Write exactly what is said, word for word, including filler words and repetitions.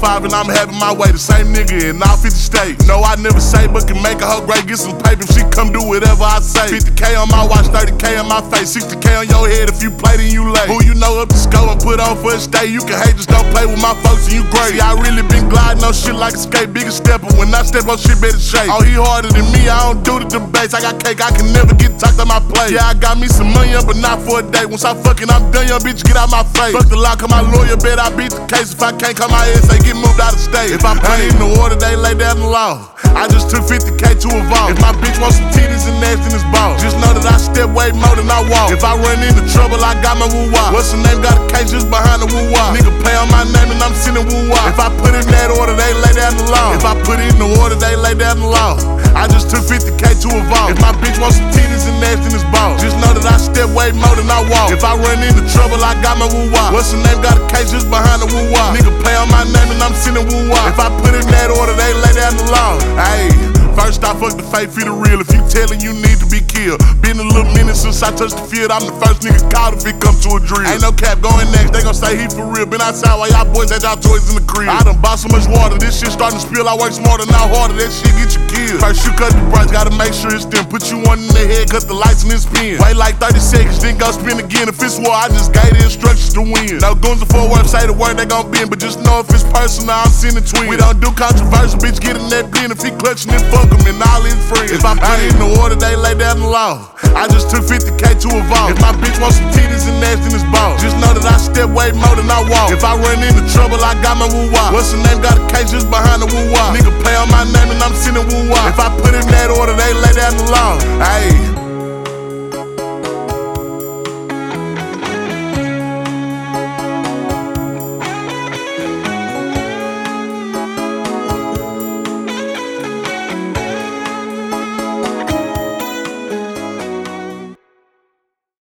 five and I'm having my way. The same nigga in all fifty states. No, I never say, but can make a hoe great. Get some paper if she come do whatever I say. fifty K on my watch, thirty K on my face. sixty K on your head if you play, then you late. Who you know up to score and put on for a stay. You can hate, just don't play with my folks and you great. See, I really been gliding on shit like a skate. Bigger stepper, when I step on shit better shake. Oh, he harder than me, I don't do the debates. I got cake, I can never get talked on my plate. Yeah, I got me some money, but not for a day. Once I fucking, I'm done, young bitch, get out my face. Fuck the law, call my lawyer, bet I beat the case. If I can't come out here, say get moved out of state. If I put it in the order, they lay down the law. I just took fifty K to a vault. If my bitch wants some titties and ass, then it's ball. Just know that I step way more than I walk. If I run into trouble, I got my woo-wah. What's the name? Got a case just behind the woo-wah. Nigga play on my name and I'm sending woo-wah. If I put it in that order, they lay down the law. If I put it in the order, they lay down the law. I just took fifty K to a vault. If my bitch wants some titties and ass, then it's ball. Just know that I step way more than I walk. If I run into trouble, I got my woo-wah. What's the name? Got a case just behind the woo-wah. Nigga play on my name and I'm sending woo-wah. If I put it in that order, they lay down the law. Ayy. First I fuck the fake for the real. If you tellin' you need to be killed. Been a little minute since I touched the field. I'm the first nigga called if it come to a drill. Ain't no cap going next, they gon' say he for real. Been outside while y'all boys had y'all toys in the crib. I done bought so much water, this shit starting to spill. I work smarter, not harder, that shit get you killed. First you cut the brush, gotta make sure it's thin. Put you one in the head, cut the lights and then spin. Wait like thirty seconds, then go spin again. If it's war, I just gave the instructions to win. No goons before work, say the word they gon' bend. But just know if it's personal, I'm sending twins. We don't do controversial, bitch, get in that blend. If he clutching it, fuck him and all his friends. If I put it in the order, they lay down the law. I just took fifty K to a vault. If my bitch wants some titties and ass, then it's ball. Just know that I step way more than I walk. If I run into trouble, I got my woo-wah. What's the name? Got a case just behind the woo-wah. Nigga play on my name and I'm sending woo-wah. If I put it in that order, they lay down the law. Ayy.